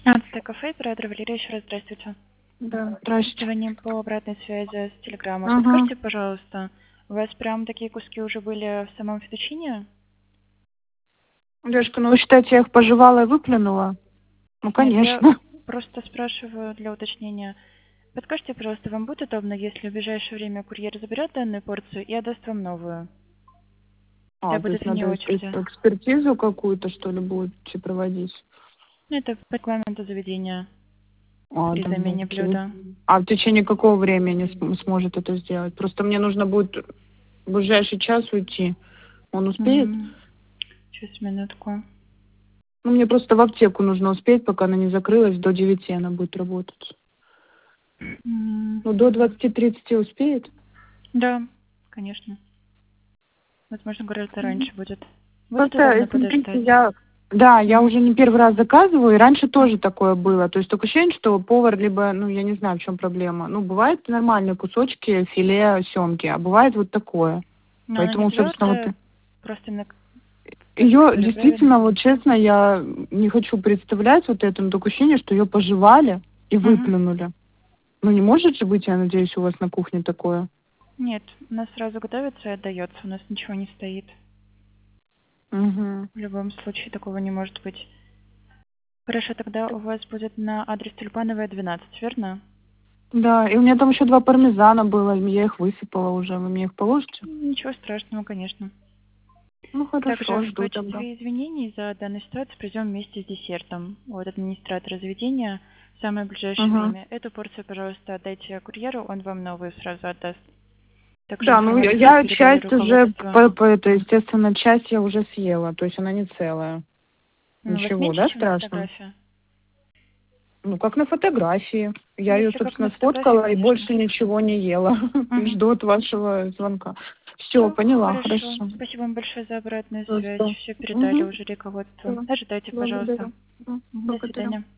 Это кафе, оператор Валерия, еще раз здравствуйте. Да, здравствуйте. Звоним по обратной связи с Телеграма. Ага. Подскажите, пожалуйста, у вас прям такие куски уже были в самом фетучине? Девушка, ну вы считаете, я их пожевала и выплюнула? Ну, Нет, я конечно. просто спрашиваю для уточнения. Подскажите, пожалуйста, вам будет удобно, если в ближайшее время курьер заберет данную порцию и отдаст вам новую? Это То есть будет вне надо очереди. экспертизу какую-то, что ли, будете проводить? Ну, это по регламенту заведения при Да, замене окей. блюда. А в течение какого времени сможет это сделать? Просто мне нужно будет в ближайший час уйти. Он успеет? Сейчас, минутку. Ну, мне просто в аптеку нужно успеть, пока она не закрылась. До 9 она будет работать. Ну, до 20:30 успеет? Да, конечно. Возможно, гораздо раньше будет. Будет Просто, удобно смотрите, подождать? я уже не первый раз заказываю, и раньше тоже такое было. То есть такое ощущение, что повар либо, ну, я не знаю, в чем проблема. Ну, бывают нормальные кусочки филе семги, а бывает вот такое. Но она не Поэтому, собственно, вот твердая, просто на точке, ее которая правильно. действительно, вот честно, я не хочу представлять вот это, но такое ощущение, что ее пожевали и выплюнули. Ну, не может же быть, я надеюсь, у вас на кухне такое? Нет, у нас сразу готовится и отдается, у нас ничего не стоит. Угу. В любом случае такого не может быть. Хорошо, тогда у вас будет на адрес Тюльпановая, 12, верно? Да, и у меня там еще 2 пармезана было, я их высыпала уже. Вы мне их положите? Ничего страшного, конечно. Ну, Также хорошо, в жду тогда. качестве извинений за данную ситуацию придем вместе с десертом от администратора заведения в самое ближайшее Ага. время. Эту порцию, пожалуйста, отдайте курьеру, он вам новую сразу отдаст. Также Да, ну информацию я передали часть уже, руководству. это, естественно, часть я уже съела, то есть она не целая. У вас Ничего, меньше, да, чем на страшного? фотографии? Ну, как на фотографии. Я ее, Если как на собственно, фотографии, сфоткала и конечно. больше ничего не ела. Угу. Жду от вашего звонка. Все, Все, поняла, хорошо. хорошо. Спасибо вам большое за обратную связь. Хорошо. Все передали Угу. уже руководству. Все, Ожидайте, пожалуйста. благодарю. До Благодарю. свидания.